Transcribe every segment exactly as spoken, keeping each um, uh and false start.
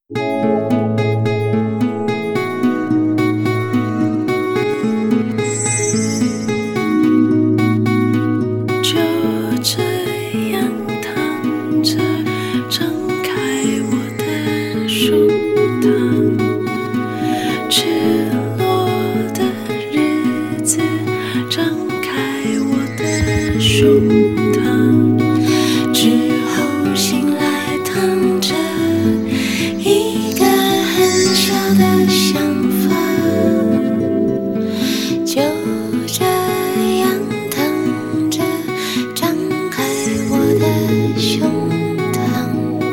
就这样躺着，张开我的胸膛，赤裸的日子，张开我的胸膛，之后醒来躺着，一个很小的想法，就这样躺着，张开我的胸膛，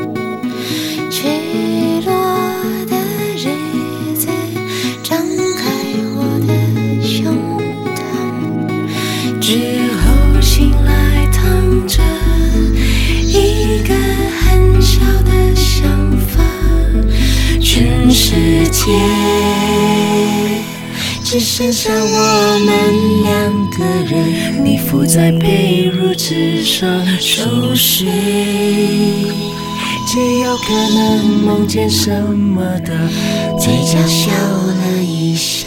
赤裸的日子，张开我的胸膛，之后醒来躺着，一个很小的想法，全世界只剩下我们两个人，你伏在被褥之上熟睡，极有可能梦见什么的，嘴角笑了一下。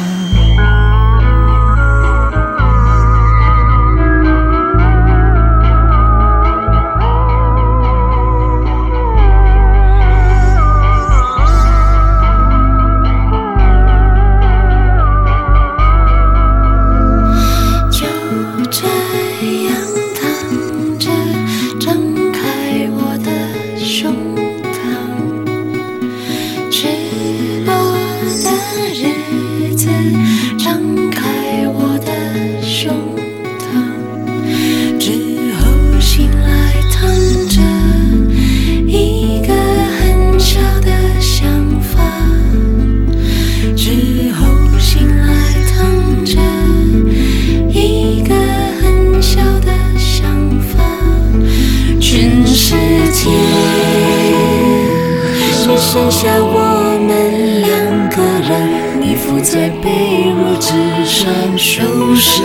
只剩下我们两个人，你伏在被褥之上熟睡，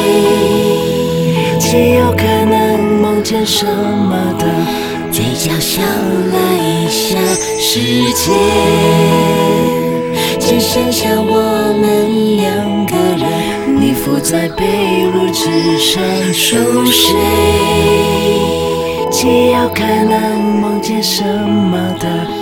极有可能梦见什么的，嘴角笑了一下。世界只剩下我们两个人，你伏在被褥之上熟睡，极有可能梦见什么的。